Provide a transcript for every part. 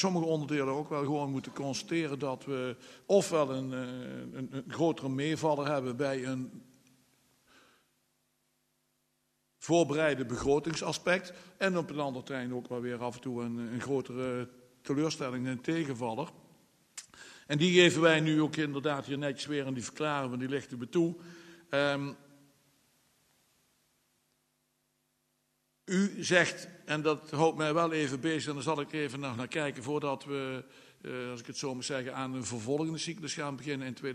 sommige onderdelen ook wel gewoon moeten constateren dat we ofwel een grotere meevaller hebben bij een voorbereide begrotingsaspect en op een ander terrein ook wel weer af en toe een grotere teleurstelling en tegenvaller. En die geven wij nu ook inderdaad hier netjes weer en die verklaren we, die lichten we toe. U zegt, en dat houdt mij wel even bezig, en daar zal ik even naar kijken voordat we, als ik het zo moet zeggen, aan een vervolgende cyclus gaan beginnen in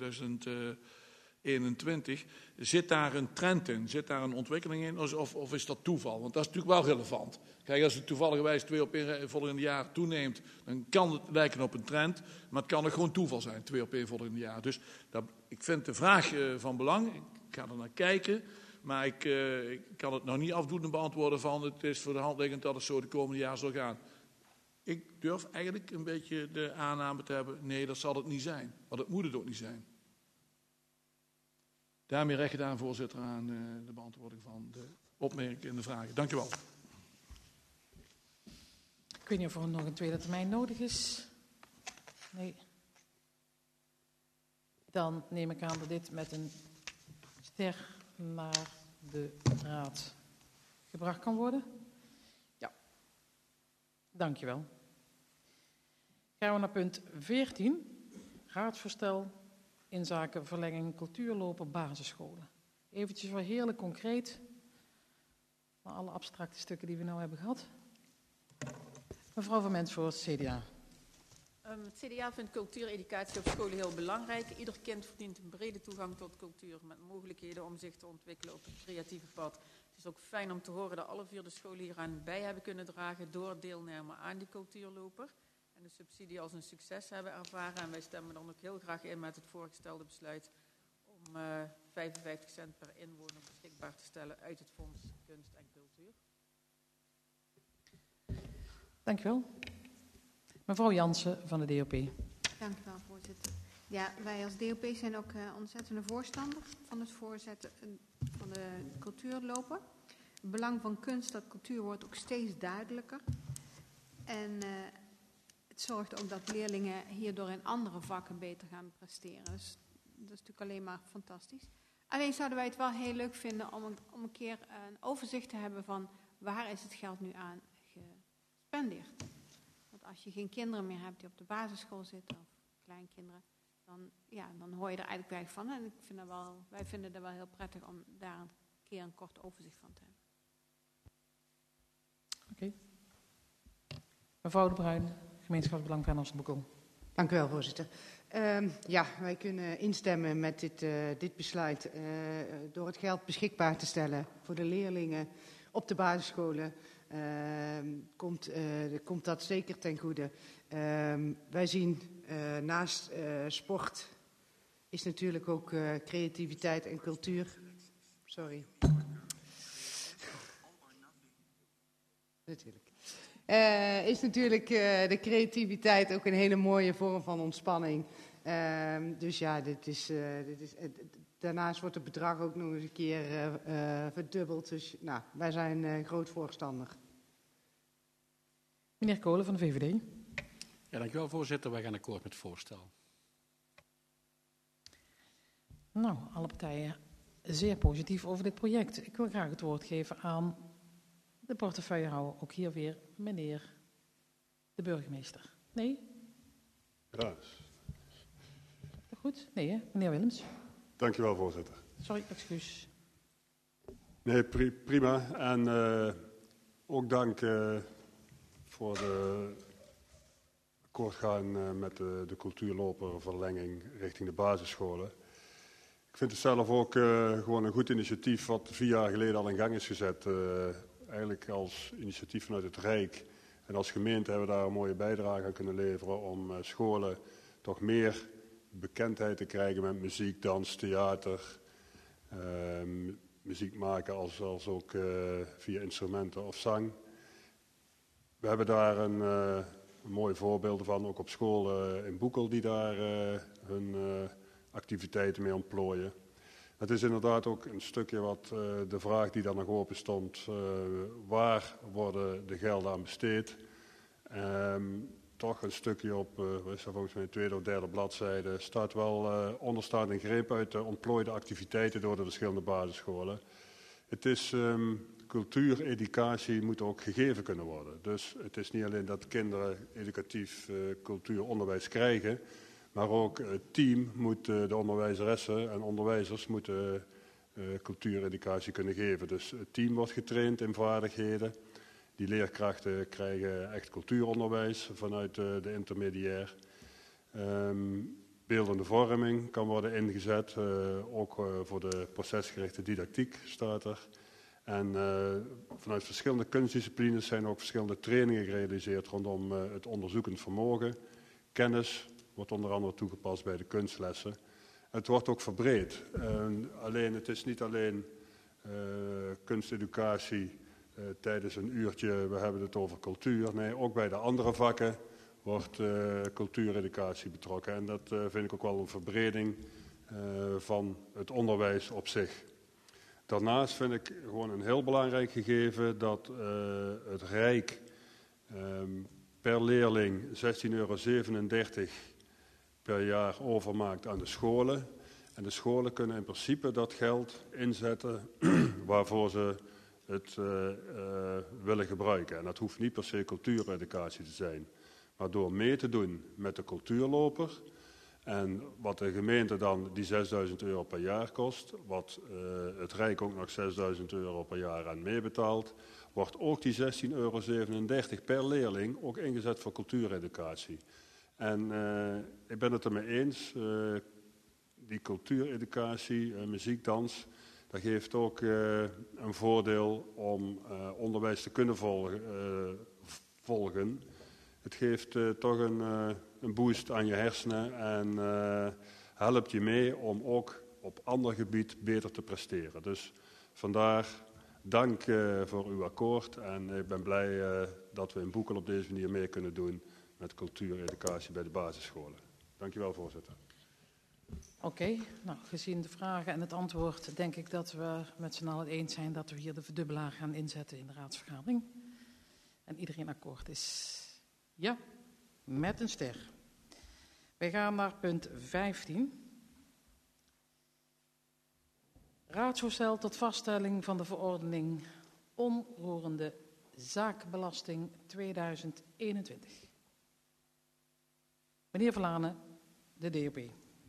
2021. Zit daar een trend in? Zit daar een ontwikkeling in? Of is dat toeval? Want dat is natuurlijk wel relevant. Kijk, als het toevalligerwijs 2 op 1 volgende jaar toeneemt, dan kan het lijken op een trend. Maar het kan ook gewoon toeval zijn, 2 op 1 volgende jaar. Dus ik vind de vraag van belang. Ik ga er naar kijken. Maar ik kan het nog niet afdoende beantwoorden van het is voor de hand liggend dat het zo de komende jaar zal gaan. Ik durf eigenlijk een beetje de aanname te hebben, nee, dat zal het niet zijn. Want het moet het ook niet zijn. Daarmee recht gedaan, voorzitter, aan de beantwoording van de opmerkingen en de vragen. Dank u wel. Ik weet niet of er nog een tweede termijn nodig is. Nee. Dan neem ik aan dat dit met een ster naar de raad gebracht kan worden. Ja. Dankjewel. Gaan we naar punt 14. Raadsvoorstel inzake verlenging cultuurlopen basisscholen. Eventjes wel heerlijk concreet. Maar alle abstracte stukken die we nou hebben gehad. Mevrouw van Mens voor het CDA. Het CDA vindt cultuureducatie op scholen heel belangrijk. Ieder kind verdient een brede toegang tot cultuur met mogelijkheden om zich te ontwikkelen op het creatieve pad. Het is ook fijn om te horen dat alle 4 de scholen hieraan bij hebben kunnen dragen door deelnemen aan die cultuurloper. En de subsidie als een succes hebben ervaren. En wij stemmen dan ook heel graag in met het voorgestelde besluit om 55 cent per inwoner beschikbaar te stellen uit het Fonds Kunst en Cultuur. Dank u wel. Mevrouw Jansen van de DOP. Dank u wel, voorzitter. Ja, wij als DOP zijn ook ontzettende voorstander van het voorzetten van de cultuurloper. Het belang van kunst en cultuur wordt ook steeds duidelijker. En het zorgt ook dat leerlingen hierdoor in andere vakken beter gaan presteren. Dus dat is natuurlijk alleen maar fantastisch. Alleen zouden wij het wel heel leuk vinden om een keer een overzicht te hebben van waar is het geld nu aan gespendeerd. Want als je geen kinderen meer hebt die op de basisschool zitten of kleinkinderen, dan hoor je er eigenlijk weinig van. En wij vinden het wel heel prettig om daar een keer een kort overzicht van te hebben. Oké. Mevrouw De Bruin, Gemeenschapsbelang Venlo-Boekel. Dank u wel, voorzitter. Wij kunnen instemmen met dit besluit. Door het geld beschikbaar te stellen voor de leerlingen op de basisscholen komt dat zeker ten goede. Wij zien naast sport is natuurlijk ook creativiteit en cultuur. Sorry. Natuurlijk. Is natuurlijk de creativiteit ook een hele mooie vorm van ontspanning. Dus ja, daarnaast wordt het bedrag ook nog eens een keer verdubbeld. Dus wij zijn groot voorstander. Meneer Kolen van de VVD. Ja, dankjewel, voorzitter. Wij gaan akkoord met het voorstel. Nou, alle partijen zeer positief over dit project. Ik wil graag het woord geven aan de portefeuillehouder. Ook hier weer meneer de burgemeester. Nee? Ja. Goed? Nee, hè? Meneer Willems. Dankjewel, voorzitter. Sorry, excuus. Nee, prima. En ook dank voor de akkoord gaan met de cultuurloperverlenging richting de basisscholen. Ik vind het zelf ook gewoon een goed initiatief wat 4 jaar geleden al in gang is gezet. Eigenlijk als initiatief vanuit het Rijk. En als gemeente hebben we daar een mooie bijdrage aan kunnen leveren om scholen toch meer bekendheid te krijgen met muziek, dans, theater, muziek maken als ook via instrumenten of zang. We hebben daar een mooie voorbeelden van, ook op school in Boekel die daar hun activiteiten mee ontplooien. Het is inderdaad ook een stukje wat de vraag die daar nog open stond, waar worden de gelden aan besteed? toch een stukje op, wat is dat volgens mij, tweede of derde bladzijde, staat wel onderstaand een greep uit de ontplooide activiteiten door de verschillende basisscholen. Het is, cultuur, educatie moet ook gegeven kunnen worden. Dus het is niet alleen dat kinderen educatief cultuuronderwijs krijgen, maar ook het team moet, de onderwijzeressen en onderwijzers moeten cultuureducatie kunnen geven. Dus het team wordt getraind in vaardigheden. Die leerkrachten krijgen echt cultuuronderwijs vanuit de intermediair. Beeldende vorming kan worden ingezet, ook voor de procesgerichte didactiek staat er. En vanuit verschillende kunstdisciplines zijn ook verschillende trainingen gerealiseerd rondom het onderzoekend vermogen. Kennis wordt onder andere toegepast bij de kunstlessen. Het wordt ook verbreed. Het is niet alleen kunsteducatie tijdens een uurtje, we hebben het over cultuur. Nee, ook bij de andere vakken wordt cultuureducatie betrokken. En dat vind ik ook wel een verbreding van het onderwijs op zich. Daarnaast vind ik gewoon een heel belangrijk gegeven dat het Rijk per leerling €16,37 per jaar overmaakt aan de scholen. En de scholen kunnen in principe dat geld inzetten waarvoor ze het willen gebruiken. En dat hoeft niet per se cultuureducatie te zijn. Maar door mee te doen met de cultuurloper en wat de gemeente dan die €6.000 per jaar kost, wat het Rijk ook nog €6.000 per jaar aan meebetaalt, wordt ook die €16,37 per leerling ook ingezet voor cultuureducatie. En ik ben het ermee eens, die cultuureducatie, muziek, dans, dat geeft ook een voordeel om onderwijs te kunnen volgen. Het geeft toch een boost aan je hersenen en helpt je mee om ook op ander gebied beter te presteren. Dus vandaar dank voor uw akkoord en ik ben blij dat we in Boekel op deze manier mee kunnen doen met cultuureducatie bij de basisscholen. Dank u wel, voorzitter. Oké, nou, gezien de vragen en het antwoord denk ik dat we met z'n allen eens zijn dat we hier de verdubbelaar gaan inzetten in de raadsvergadering. En iedereen akkoord is. Ja, met een ster. Wij gaan naar punt 15. Raadsvoorstel tot vaststelling van de verordening onroerende zaakbelasting 2021. Meneer Verlanen, de DOP.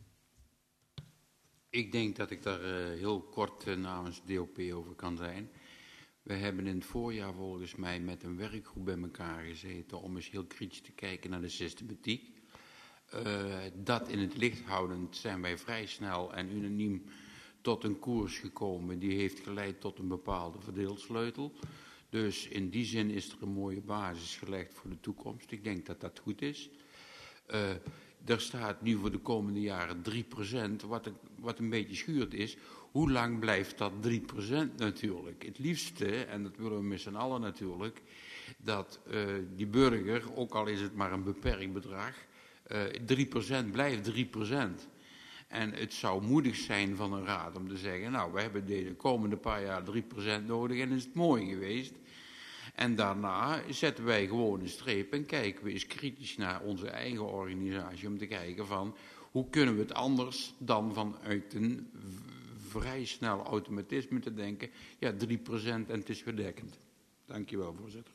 Ik denk dat ik daar heel kort namens DOP over kan zijn. We hebben in het voorjaar volgens mij met een werkgroep bij elkaar gezeten om eens heel kritisch te kijken naar de systematiek. Dat in het licht houdend zijn wij vrij snel en unaniem tot een koers gekomen. Die heeft geleid tot een bepaalde verdeelsleutel. Dus in die zin is er een mooie basis gelegd voor de toekomst. Ik denk dat dat goed is. Er staat nu voor de komende jaren 3%, wat een beetje schuurt is. Hoe lang blijft dat 3% natuurlijk? Het liefste, en dat willen we met z'n allen natuurlijk, dat die burger, ook al is het maar een beperkt bedrag, 3% blijft 3%. En het zou moedig zijn van een raad om te zeggen, nou, we hebben de komende paar jaar 3% nodig en is het mooi geweest. En daarna zetten wij gewoon een streep en kijken we eens kritisch naar onze eigen organisatie om te kijken van hoe kunnen we het anders dan vanuit een vrij snel automatisme te denken, ja 3% en het is verdekkend. Dank je wel, voorzitter.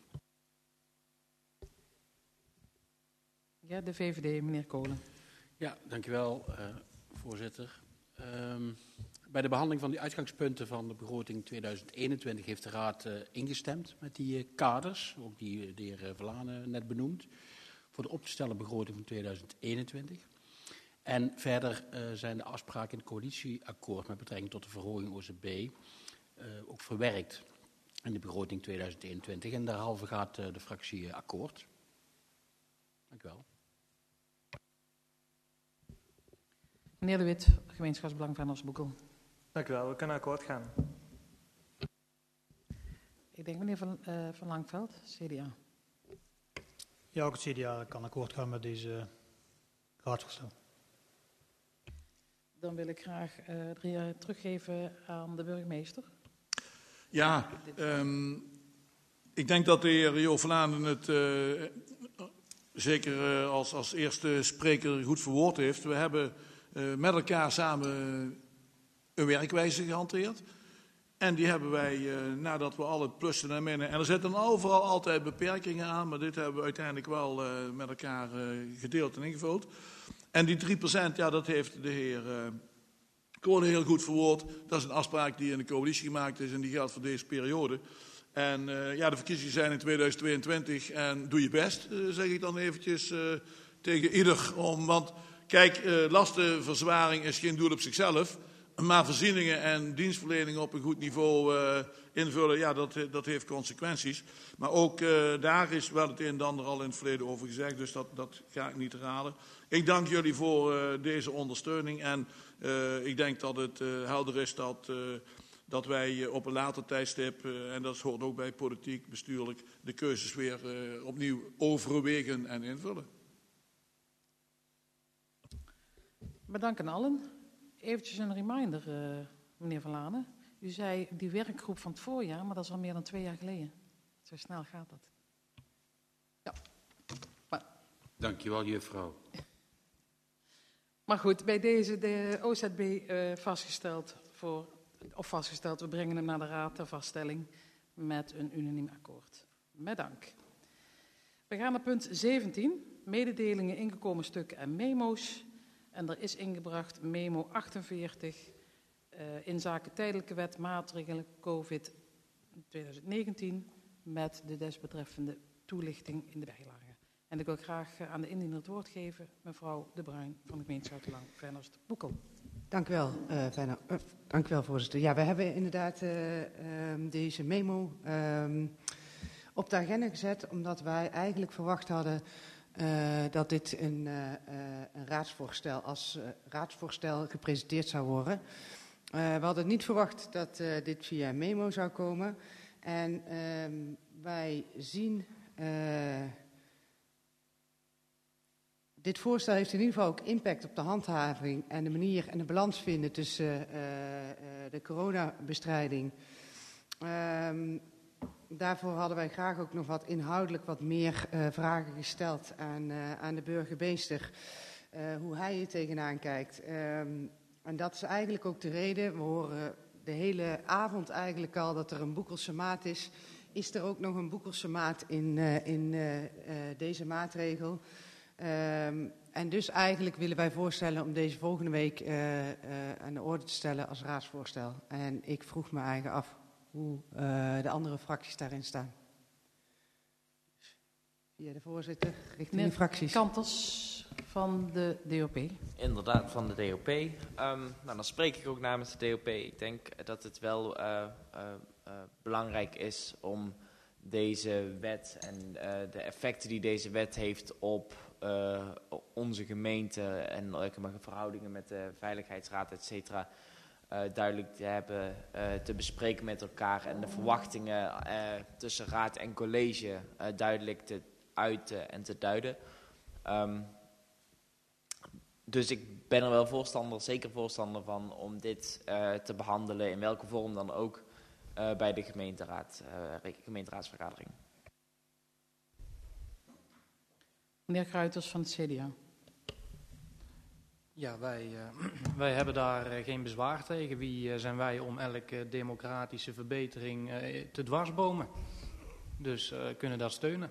Ja, de VVD, meneer Kolen. Ja, dank je wel, voorzitter. Bij de behandeling van die uitgangspunten van de begroting 2021 heeft de Raad ingestemd met die kaders, ook die de heer Verlanen net benoemd, voor de op te stellen begroting van 2021. En verder zijn de afspraken in het coalitieakkoord met betrekking tot de verhoging OZB ook verwerkt in de begroting 2021. En daarhalve gaat de fractie akkoord. Dank u wel. Meneer De Wit, gemeenschapsbelang van Osboekel. Dank u wel, we kunnen akkoord gaan. Ik denk meneer Van Langveld, CDA. Ja, ook het CDA kan akkoord gaan met deze raadsvoorstel. Dan wil ik graag teruggeven aan de burgemeester. Ja, ik denk dat de heer Jo Vlaanderen het zeker als eerste spreker goed verwoord heeft. We hebben met elkaar samen een werkwijze gehanteerd. En die hebben wij, nadat we alle plussen en minnen... En er zitten overal altijd beperkingen aan, maar dit hebben we uiteindelijk wel met elkaar gedeeld en ingevuld. En die 3%, ja, dat heeft de heer Kolen heel goed verwoord. Dat is een afspraak die in de coalitie gemaakt is en die geldt voor deze periode. En de verkiezingen zijn in 2022 en doe je best, zeg ik dan eventjes tegen ieder om. Want kijk, lastenverzwaring is geen doel op zichzelf. Maar voorzieningen en dienstverlening op een goed niveau invullen, ja, dat heeft consequenties. Maar ook daar is wel het een en ander al in het verleden over gezegd, dus dat ga ik niet herhalen. Ik dank jullie voor deze ondersteuning en ik denk dat het helder is dat wij op een later tijdstip, en dat hoort ook bij politiek, bestuurlijk, de keuzes weer opnieuw overwegen en invullen. Bedankt aan allen. Eventjes een reminder, meneer Van Lanen. U zei die werkgroep van het voorjaar, maar dat is al meer dan 2 jaar geleden. Zo snel gaat dat. Ja. Dankjewel, juffrouw. Maar goed, bij deze de OZB vastgesteld, we brengen hem naar de raad ter vaststelling met een unaniem akkoord. Met dank. We gaan naar punt 17, mededelingen, ingekomen stukken en memo's. En er is ingebracht memo 48 in zaken tijdelijke wet maatregelen COVID 2019 met de desbetreffende toelichting in de bijlage. En ik wil graag aan de indiener het woord geven, mevrouw De Bruin van de gemeente Zuid-Holland-Venlo-Boekel. Dank u wel, voorzitter. Ja, we hebben inderdaad deze memo op de agenda gezet, omdat wij eigenlijk verwacht hadden dat dit een raadsvoorstel als raadsvoorstel gepresenteerd zou worden. We hadden niet verwacht dat dit via memo zou komen. En wij zien... Dit voorstel heeft in ieder geval ook impact op de handhaving en de manier en de balans vinden tussen de coronabestrijding. Daarvoor hadden wij graag ook nog inhoudelijk wat meer vragen gesteld aan de burgemeester. Hoe hij hier tegenaan kijkt. En dat is eigenlijk ook de reden. We horen de hele avond eigenlijk al dat er een Boekelse maat is. Is er ook nog een Boekelse maat in deze maatregel? En dus eigenlijk willen wij voorstellen om deze volgende week aan de orde te stellen als raadsvoorstel. En ik vroeg me eigenlijk af hoe de andere fracties daarin staan. Via de voorzitter, richting de fracties. Kanters van de DOP. Inderdaad, van de DOP. Dan spreek ik ook namens de DOP. Ik denk dat het wel belangrijk is om deze wet en de effecten die deze wet heeft op onze gemeente en verhoudingen met de Veiligheidsraad, et cetera, duidelijk te hebben, te bespreken met elkaar en de verwachtingen tussen raad en college duidelijk te uiten en te duiden. Dus ik ben er wel zeker voorstander van om dit te behandelen, in welke vorm dan ook, bij de gemeenteraadsvergadering. Meneer Gruiters van het CDA. Ja, wij hebben daar geen bezwaar tegen. Wie zijn wij om elke democratische verbetering te dwarsbomen? Dus kunnen dat steunen.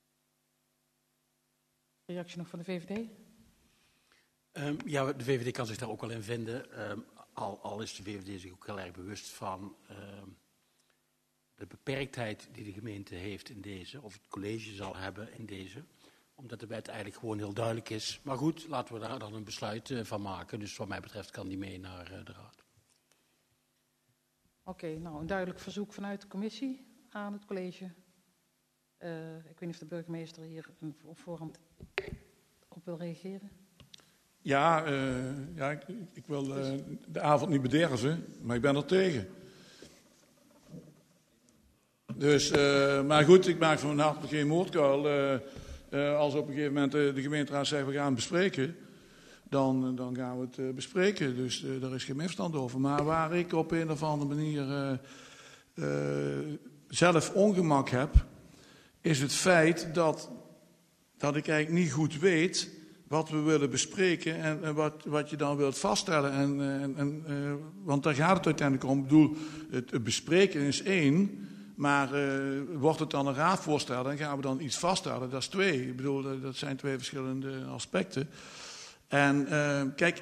Reactie nog van de VVD? Ja, de VVD kan zich daar ook wel in vinden. Al is de VVD zich ook heel erg bewust van de beperktheid die de gemeente heeft in deze, of het college zal hebben in deze. Omdat de wet eigenlijk gewoon heel duidelijk is. Maar goed, laten we daar dan een besluit van maken. Dus wat mij betreft kan die mee naar de raad. Oké, nou een duidelijk verzoek vanuit de commissie aan het college. Ik weet niet of de burgemeester hier op voorhand op wil reageren. Ja, ik wil de avond niet bederven, maar ik ben er tegen. Dus, maar goed, ik maak van mijn hart geen moordkuil. Als op een gegeven moment de gemeenteraad zegt we gaan het bespreken, dan gaan we het bespreken. Dus daar is geen misverstand over. Maar waar ik op een of andere manier zelf ongemak heb, is het feit dat dat ik eigenlijk niet goed weet wat we willen bespreken en wat je dan wilt vaststellen. Want daar gaat het uiteindelijk om. Ik bedoel, het bespreken is 1, maar wordt het dan een raadvoorstel en gaan we dan iets vaststellen, dat is 2. Ik bedoel, dat zijn 2 verschillende aspecten. En kijk,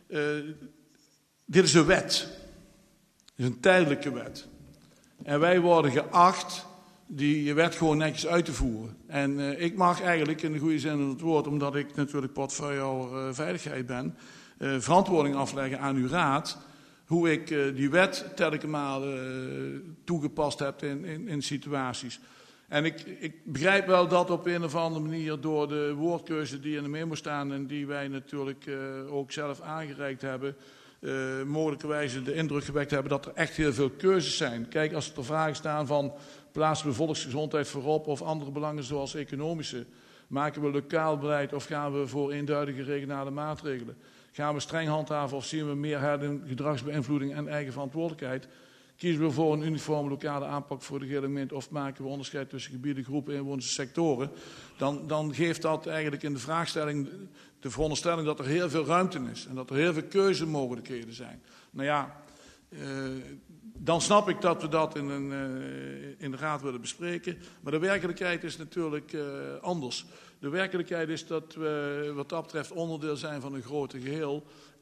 dit is een wet. Het is een tijdelijke wet. En wij worden geacht die wet gewoon netjes uit te voeren. En ik mag eigenlijk in de goede zin van het woord, omdat ik natuurlijk portefeuillehouder veiligheid ben, verantwoording afleggen aan uw raad, hoe ik die wet telkens toegepast heb in situaties. En ik begrijp wel dat op een of andere manier door de woordkeuze die in de memo staan en die wij natuurlijk ook zelf aangereikt hebben, mogelijkerwijze de indruk gewekt hebben dat er echt heel veel keuzes zijn. Kijk, als er vragen staan van plaatsen we volksgezondheid voorop of andere belangen zoals economische, maken we lokaal beleid of gaan we voor eenduidige regionale maatregelen? Gaan we streng handhaven of zien we meer gedragsbeïnvloeding en eigen verantwoordelijkheid? Kiezen we voor een uniforme lokale aanpak voor de gehele gemeente of maken we onderscheid tussen gebieden, groepen, inwoners en sectoren? Dan geeft dat eigenlijk in de vraagstelling de veronderstelling dat er heel veel ruimte is en dat er heel veel keuzemogelijkheden zijn. Nou ja, dan snap ik dat we dat in de raad willen bespreken. Maar de werkelijkheid is natuurlijk anders. De werkelijkheid is dat we wat dat betreft onderdeel zijn van een groter geheel.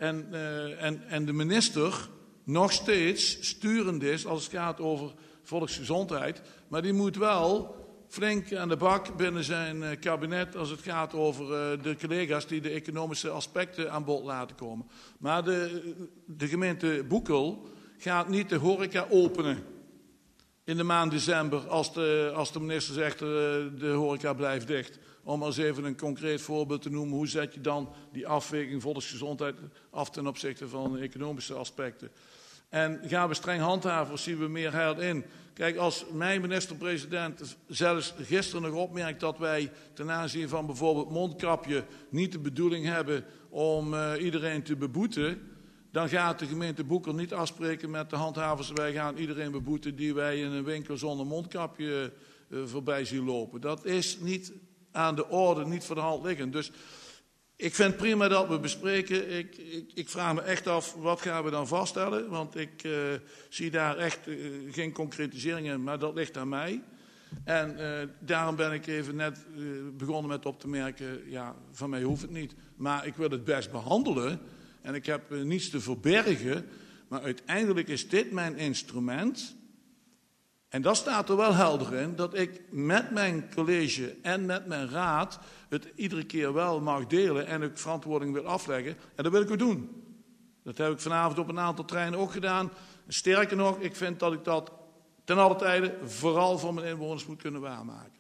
En de minister nog steeds sturend is als het gaat over volksgezondheid. Maar die moet wel flink aan de bak binnen zijn kabinet als het gaat over de collega's die de economische aspecten aan bod laten komen. Maar de gemeente Boekel gaat niet de horeca openen in de maand december als de minister zegt de horeca blijft dicht. Om als even een concreet voorbeeld te noemen, hoe zet je dan die afweging volksgezondheid af ten opzichte van economische aspecten? En gaan we streng handhaven of zien we meer heil in? Kijk, als mijn minister-president zelfs gisteren nog opmerkt dat wij ten aanzien van bijvoorbeeld mondkapje niet de bedoeling hebben om iedereen te beboeten, dan gaat de gemeente Boekel niet afspreken met de handhavers. Wij gaan iedereen beboeten die wij in een winkel zonder mondkapje voorbij zien lopen. Dat is niet aan de orde, niet voor de hand liggend. Dus ik vind het prima dat we bespreken. Ik vraag me echt af, wat gaan we dan vaststellen? Want ik zie daar echt geen concretisering in, maar dat ligt aan mij. En daarom ben ik even net begonnen met op te merken, ja, van mij hoeft het niet. Maar ik wil het best behandelen en ik heb niets te verbergen. Maar uiteindelijk is dit mijn instrument. En dat staat er wel helder in, dat ik met mijn college en met mijn raad het iedere keer wel mag delen en ik verantwoording wil afleggen. En dat wil ik ook doen. Dat heb ik vanavond op een aantal treinen ook gedaan. Sterker nog, ik vind dat ik dat ten alle tijde vooral voor mijn inwoners moet kunnen waarmaken.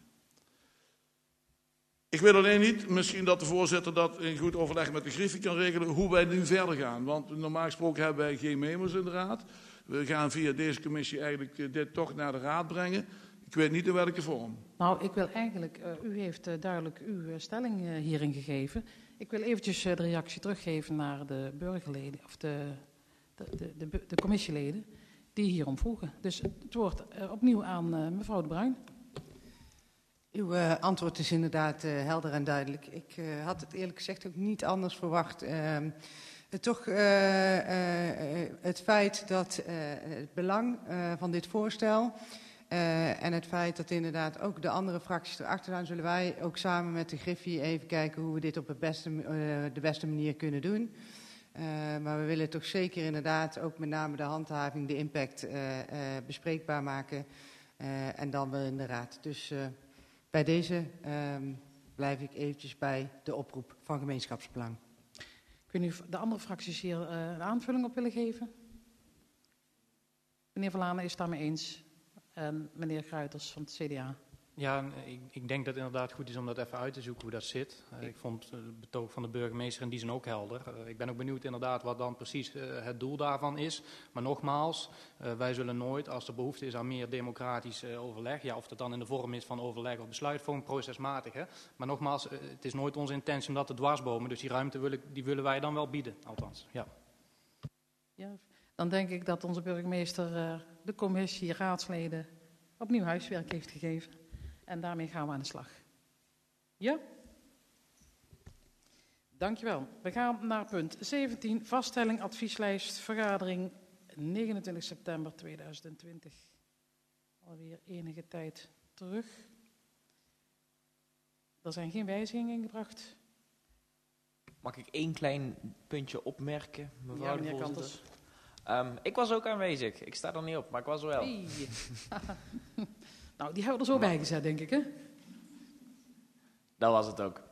Ik wil alleen niet, misschien dat de voorzitter dat in goed overleg met de Griffie kan regelen, hoe wij nu verder gaan. Want normaal gesproken hebben wij geen memo's in de raad. We gaan via deze commissie eigenlijk dit toch naar de raad brengen. Ik weet niet in welke vorm. Nou, ik wil eigenlijk, u heeft duidelijk uw stelling hierin gegeven. Ik wil eventjes de reactie teruggeven naar de burgerleden, of de commissieleden, die hierom vroegen. Dus het woord opnieuw aan mevrouw De Bruin. Uw antwoord is inderdaad helder en duidelijk. Ik had het eerlijk gezegd ook niet anders verwacht. Toch het feit dat het belang van dit voorstel en het feit dat inderdaad ook de andere fracties erachter staan, zullen wij ook samen met de Griffie even kijken hoe we dit op de beste manier kunnen doen. Maar we willen toch zeker inderdaad ook met name de handhaving, de impact bespreekbaar maken en dan wel in de raad. Dus bij deze blijf ik eventjes bij de oproep van gemeenschapsbelang. Kunnen u de andere fracties hier een aanvulling op willen geven? Meneer Verlanen is het daarmee eens. En meneer Gruiters van het CDA. Ja, ik denk dat het inderdaad goed is om dat even uit te zoeken hoe dat zit. Ik vond het betoog van de burgemeester in die zin ook helder. Ik ben ook benieuwd inderdaad wat dan precies het doel daarvan is. Maar nogmaals, wij zullen nooit, als er behoefte is aan meer democratisch overleg, ja, of dat dan in de vorm is van overleg of besluitvorming, procesmatig. Hè? Maar nogmaals, het is nooit onze intentie om dat te dwarsbomen. Dus die ruimte willen wij dan wel bieden, althans. Ja. Ja, dan denk ik dat onze burgemeester de commissie, raadsleden opnieuw huiswerk heeft gegeven. En daarmee gaan we aan de slag. Ja? Dankjewel. We gaan naar punt 17. Vaststelling advieslijst vergadering 29 september 2020. Alweer enige tijd terug. Er zijn geen wijzigingen ingebracht. Mag ik 1 klein puntje opmerken, mevrouw Ja, de meneer voorzitter? Ik was ook aanwezig. Ik sta er niet op, maar ik was er wel. Hey. Nou, die hebben we er zo bij gezet, denk ik, hè? Dat was het ook.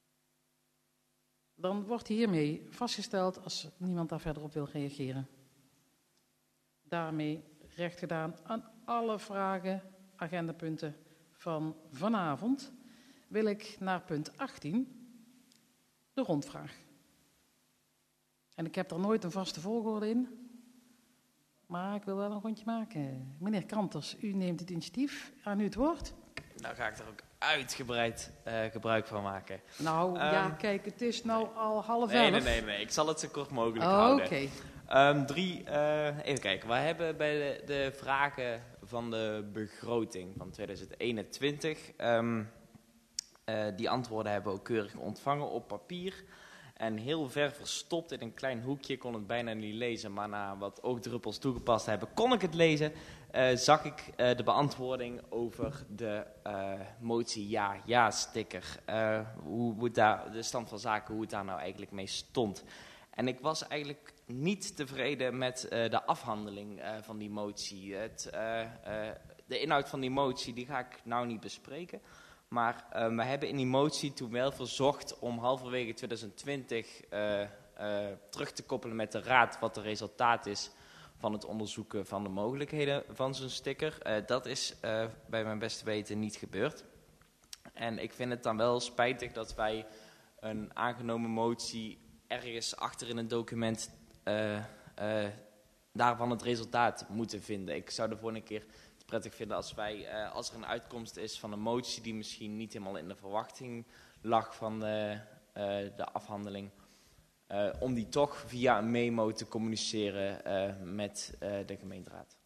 Dan wordt hiermee vastgesteld als niemand daar verder op wil reageren. Daarmee recht gedaan aan alle vragen, agendapunten van vanavond. Wil ik naar punt 18, de rondvraag. En ik heb er nooit een vaste volgorde in, maar ik wil wel een rondje maken. Meneer Kanters, u neemt het initiatief. Aan u het woord. Nou ga ik er ook uitgebreid gebruik van maken. Nou, ja, kijk, het is nou al 10:30. Nee. Ik zal het zo kort mogelijk Oh, houden. oké. Even kijken. We hebben bij de vragen van de begroting van 2021... die antwoorden hebben we ook keurig ontvangen op papier. En heel ver verstopt in een klein hoekje, kon het bijna niet lezen. Maar na wat oogdruppels toegepast hebben, kon ik het lezen. Zag ik de beantwoording over de motie ja-sticker. Hoe daar, de stand van zaken, hoe het daar nou eigenlijk mee stond. En ik was eigenlijk niet tevreden met de afhandeling van die motie. De inhoud van die motie die ga ik nou niet bespreken. Maar we hebben in die motie toen wel verzocht om halverwege 2020 terug te koppelen met de raad wat het resultaat is van het onderzoeken van de mogelijkheden van zo'n sticker. Dat is bij mijn beste weten niet gebeurd. En ik vind het dan wel spijtig dat wij een aangenomen motie ergens achter in een document daarvan het resultaat moeten vinden. Ik zou de volgende keer het prettig vinden als wij, als er een uitkomst is van een motie die misschien niet helemaal in de verwachting lag van de afhandeling, om die toch via een memo te communiceren met de gemeenteraad.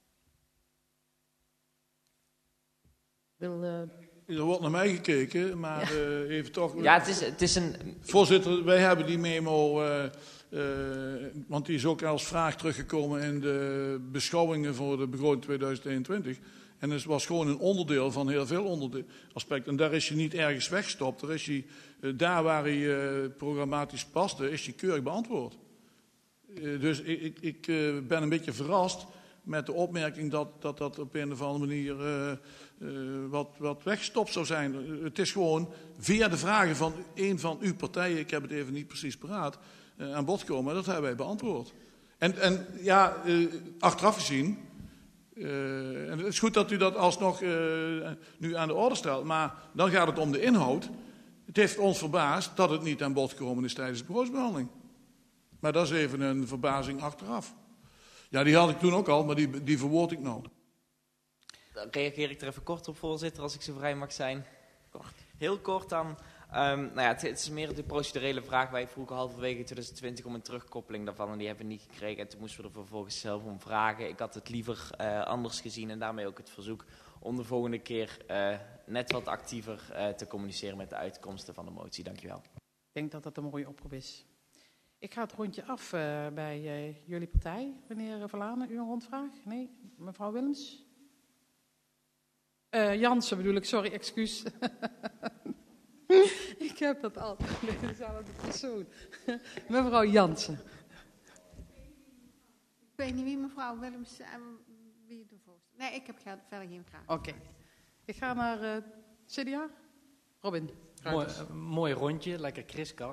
Er wordt naar mij gekeken, maar even toch... Ja, het is een... Voorzitter, wij hebben die memo, want die is ook als vraag teruggekomen in de beschouwingen voor de begroting 2021. En het was gewoon een onderdeel van heel veel aspecten. En daar is je niet ergens weggestopt. Daar is je, daar waar hij programmatisch paste, is hij keurig beantwoord. Dus ik ben een beetje verrast met de opmerking dat op een of andere manier wat weggestopt zou zijn. Het is gewoon via de vragen van een van uw partijen, ik heb het even niet precies paraat, aan bod komen. Dat hebben wij beantwoord. En ja, achteraf gezien, en het is goed dat u dat alsnog nu aan de orde stelt, maar dan gaat het om de inhoud. Het heeft ons verbaasd dat het niet aan bod gekomen is tijdens de begrotingsbehandeling. Maar dat is even een verbazing achteraf. Ja, die had ik toen ook al, maar die verwoord ik nou. Dan reageer ik er even kort op, voorzitter, als ik zo vrij mag zijn. Kort. Heel kort dan. Nou ja, het is meer de procedurele vraag. Wij vroegen halverwege 2020 om een terugkoppeling daarvan en die hebben we niet gekregen. En toen moesten we er vervolgens zelf om vragen. Ik had het liever anders gezien en daarmee ook het verzoek om de volgende keer net wat actiever te communiceren met de uitkomsten van de motie. Dankjewel. Ik denk dat dat een mooie oproep is. Ik ga het rondje af bij jullie partij. Meneer Verlanen, u een rondvraag? Nee? Mevrouw Willems? Jansen bedoel ik, sorry, excuus. Ik heb dat altijd met dezelfde persoon. Mevrouw Jansen. Ik weet niet wie mevrouw Willems en wie de voorzitter. Nee, ik heb verder geen vraag. Oké. Ik ga naar CDA. Robin. Mooi rondje, lekker kriskal.